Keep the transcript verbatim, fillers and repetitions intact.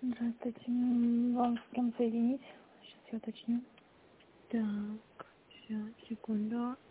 Здравствуйте. М, Вам с кем соединить? Сейчас я уточню. Так, сейчас, секунду.